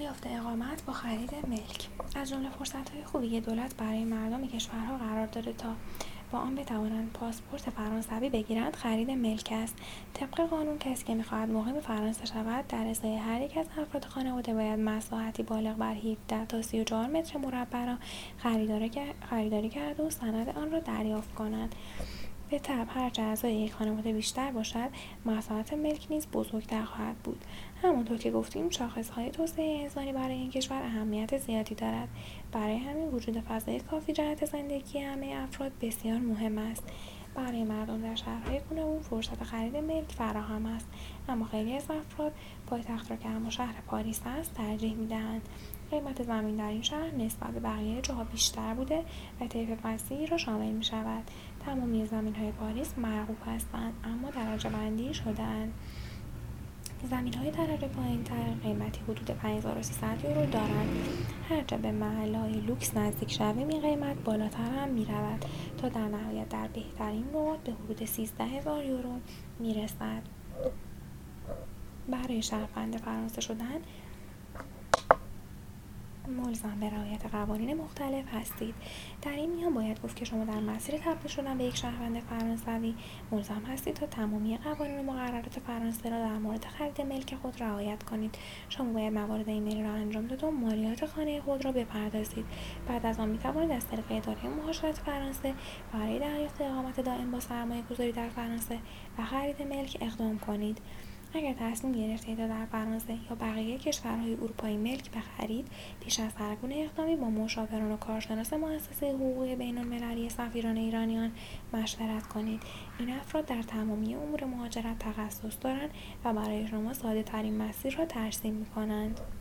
دریافت اقامت با خرید ملک از جمله فرصت‌های خوبی که دولت برای مردم کشورها قرار داده تا با آن بتوانند پاسپورت فرانسوی بگیرند خرید ملک است. طبق قانون کسی که می‌خواهد مقیم فرانسه شود در ازای هر یک از افراد خانواده باید مساحتی بالغ بر 17 تا 34 متر مربع را خریداری کرده و سند آن را دریافت کند. به طبع هرچه اعضای یک خانواده بیشتر باشد مساحت ملک نیز بزرگتر خواهد بود. همانطور که گفتیم شاخصهای توسعه انسانی برای این کشور اهمیت زیادی دارد. برای همین وجود فضای کافی جهت زندگی همه افراد بسیار مهم است. برای مردم در شهرهای گوناگون فرصت خرید ملک فراهم است، اما خیلی از افراد پایتخت را که اما شهر پاریس است ترجیح می‌دهند. قیمت زمین در این شهر نسبت به بقیه جاها بیشتر بوده و طیف وسیعی را شامل می‌شود. تمامی زمین‌های پاریس مرغوب هستند اما درجه بندی شده‌اند. زمین‌های درجه پایین‌تر قیمتی حدود 5300 یورو دارند. هرچه به محله‌های لوکس نزدیک شویم این قیمت بالاتر هم می‌رود تا در نهایت در بهترین نقاط به حدود 13000 یورو می‌رسد. برای شهروند فرانسه شدن ملزم به رعایت قوانین مختلف هستید. در این میان باید گفت که شما در مسیر تبدیل شدن به یک شهروند فرانسوی ملزم هستید تا تمامی قوانین و مقررات فرانسه را در مورد خرید ملک خود رعایت کنید. شما باید موارد ایمیلی را انجام داد و مالیات خانه خود را بپردازید. بعد از آن میتوانید از طریق اداره مهاجرت فرانسه برای دریافت اقامت دائم با سرمایه گذاری در فرانسه و خرید ملک اقدام کنید. اگر تصمیم گرفتید تا در فرانسه یا بقیه کشورهای اروپایی ملک بخرید، پیش از هر گونه اقدامی با مشاوران و کارشناس مؤسسه حقوقی بین‌المللی سفیران ایرانیان مشورت کنید. این افراد در تمامی امور مهاجرت تخصص دارند و برای شما ساده ترین مسیر را ترسیم می‌کنند.